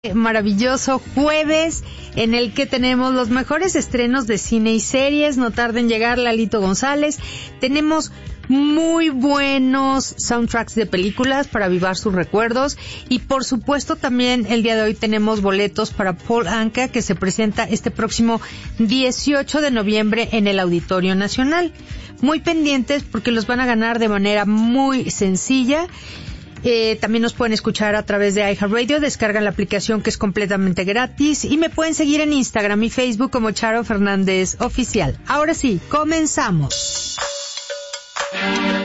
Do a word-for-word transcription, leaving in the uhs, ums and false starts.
Maravilloso jueves en el que tenemos los mejores estrenos de cine y series. No tarden en llegar, Lalito González. Tenemos muy buenos soundtracks de películas para avivar sus recuerdos y por supuesto también el día de hoy tenemos boletos para Paul Anka, que se presenta este próximo dieciocho de noviembre en el Auditorio Nacional. Muy pendientes porque los van a ganar de manera muy sencilla. Eh, también nos pueden escuchar a través de iHeartRadio, descargan la aplicación que es completamente gratis y me pueden seguir en Instagram y Facebook como Charo Fernández Oficial. Ahora sí, comenzamos.